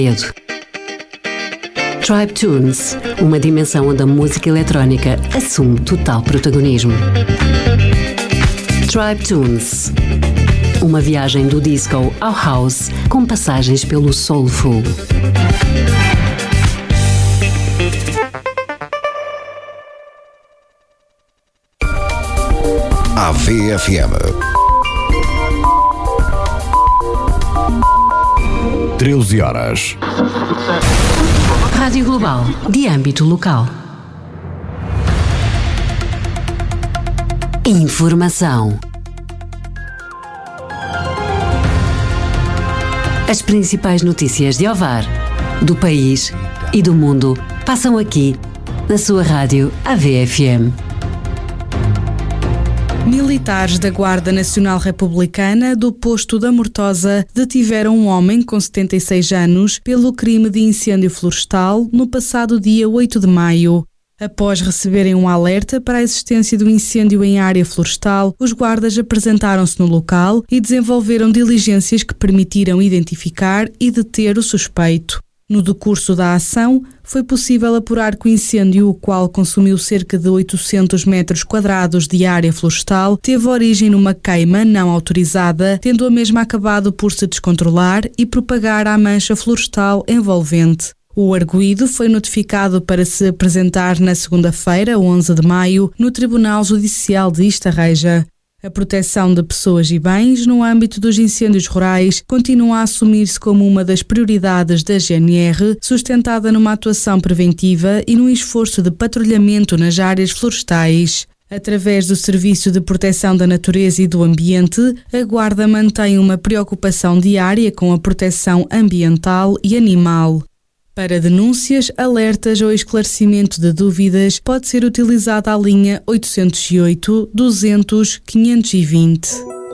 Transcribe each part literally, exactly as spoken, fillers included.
Tribe Tunes, uma dimensão onde a música eletrónica assume total protagonismo. Tribe Tunes, uma viagem do disco ao house com passagens pelo soulful. A V F M. treze horas. Rádio Global, de âmbito local. Informação. As principais notícias de Ovar, do país e do mundo passam aqui, na sua rádio A V F M. Militares da Guarda Nacional Republicana do posto da Mortosa detiveram um homem com setenta e seis anos pelo crime de incêndio florestal no passado dia oito de maio. Após receberem um alerta para a existência do incêndio em área florestal, os guardas apresentaram-se no local e desenvolveram diligências que permitiram identificar e deter o suspeito. No decurso da ação, foi possível apurar que o incêndio, o qual consumiu cerca de oitocentos metros quadrados de área florestal, teve origem numa queima não autorizada, tendo a mesma acabado por se descontrolar e propagar a mancha florestal envolvente. O arguido foi notificado para se apresentar na segunda-feira, onze de maio, no Tribunal Judicial de Estarreja. A proteção de pessoas e bens no âmbito dos incêndios rurais continua a assumir-se como uma das prioridades da G N R, sustentada numa atuação preventiva e num esforço de patrulhamento nas áreas florestais. Através do Serviço de Proteção da Natureza e do Ambiente, a Guarda mantém uma preocupação diária com a proteção ambiental e animal. Para denúncias, alertas ou esclarecimento de dúvidas, pode ser utilizada a linha oito zero oito, duzentos, quinhentos e vinte.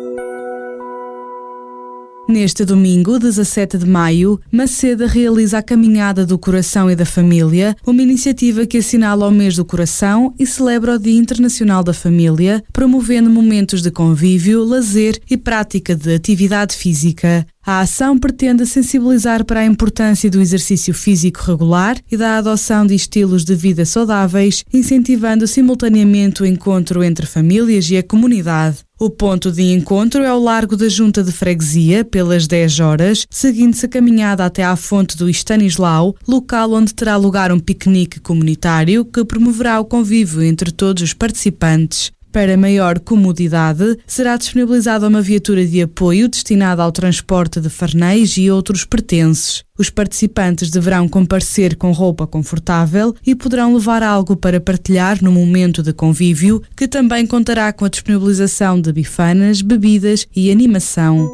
Neste domingo, dezassete de maio, Maceda realiza a Caminhada do Coração e da Família, uma iniciativa que assinala o mês do coração e celebra o Dia Internacional da Família, promovendo momentos de convívio, lazer e prática de atividade física. A ação pretende sensibilizar para a importância do exercício físico regular e da adoção de estilos de vida saudáveis, incentivando simultaneamente o encontro entre famílias e a comunidade. O ponto de encontro é o Largo da Junta de Freguesia, pelas dez horas, seguindo-se a caminhada até à Fonte do Estanislau, local onde terá lugar um piquenique comunitário que promoverá o convívio entre todos os participantes. Para maior comodidade, será disponibilizada uma viatura de apoio destinada ao transporte de farnéis e outros pertences. Os participantes deverão comparecer com roupa confortável e poderão levar algo para partilhar no momento de convívio, que também contará com a disponibilização de bifanas, bebidas e animação.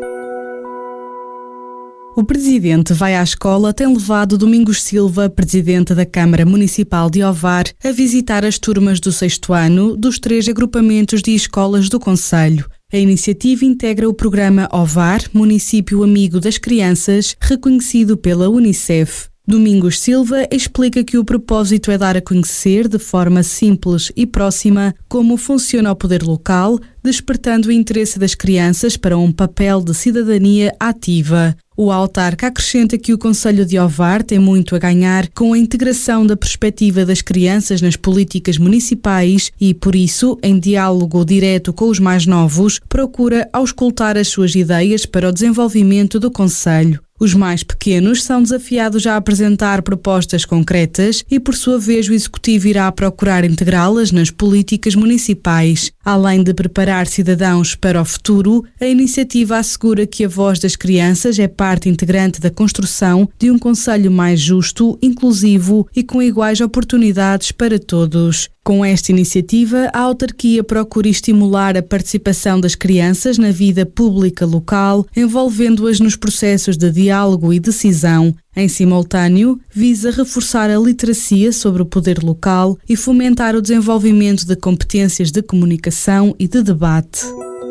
O presidente vai à escola tem levado Domingos Silva, presidente da Câmara Municipal de Ovar, a visitar as turmas do sexto ano dos três agrupamentos de escolas do concelho. A iniciativa integra o programa Ovar, Município Amigo das Crianças, reconhecido pela Unicef. Domingos Silva explica que o propósito é dar a conhecer, de forma simples e próxima, como funciona o poder local, despertando o interesse das crianças para um papel de cidadania ativa. O autarca acrescenta que o Concelho de Ovar tem muito a ganhar com a integração da perspectiva das crianças nas políticas municipais e, por isso, em diálogo direto com os mais novos, procura auscultar as suas ideias para o desenvolvimento do concelho. Os mais pequenos são desafiados a apresentar propostas concretas e, por sua vez, o Executivo irá procurar integrá-las nas políticas municipais. Além de preparar cidadãos para o futuro, a iniciativa assegura que a voz das crianças é parte integrante da construção de um concelho mais justo, inclusivo e com iguais oportunidades para todos. Com esta iniciativa, a autarquia procura estimular a participação das crianças na vida pública local, envolvendo-as nos processos de diálogo e decisão. Em simultâneo, visa reforçar a literacia sobre o poder local e fomentar o desenvolvimento de competências de comunicação e de debate.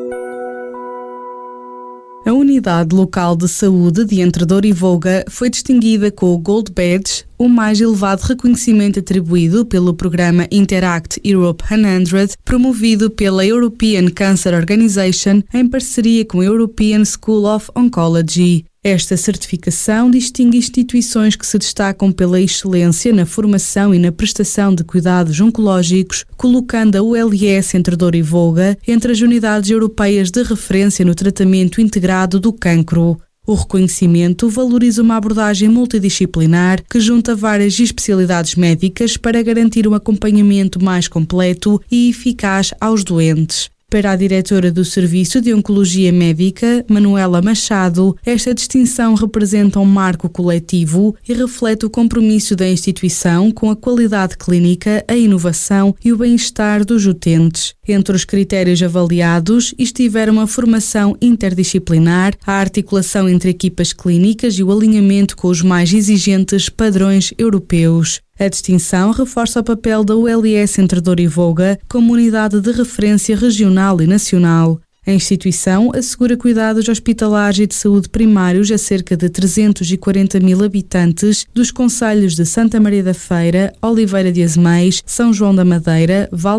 A Unidade Local de Saúde de Entredor e Voga foi distinguida com o Gold Badge, o mais elevado reconhecimento atribuído pelo programa Interact Europe cem, promovido pela European Cancer Organization em parceria com a European School of Oncology. Esta certificação distingue instituições que se destacam pela excelência na formação e na prestação de cuidados oncológicos, colocando a U L S entre Douro e Voga entre as unidades europeias de referência no tratamento integrado do cancro. O reconhecimento valoriza uma abordagem multidisciplinar que junta várias especialidades médicas para garantir um acompanhamento mais completo e eficaz aos doentes. Para a diretora do Serviço de Oncologia Médica, Manuela Machado, esta distinção representa um marco coletivo e reflete o compromisso da instituição com a qualidade clínica, a inovação e o bem-estar dos utentes. Entre os critérios avaliados estiveram a formação interdisciplinar, a articulação entre equipas clínicas e o alinhamento com os mais exigentes padrões europeus. A distinção reforça o papel da U L S entre Douro e Voga como unidade de referência regional e nacional. A instituição assegura cuidados hospitalares e de saúde primários a cerca de trezentos e quarenta mil habitantes dos concelhos de Santa Maria da Feira, Oliveira de Azeméis, São João da Madeira, Val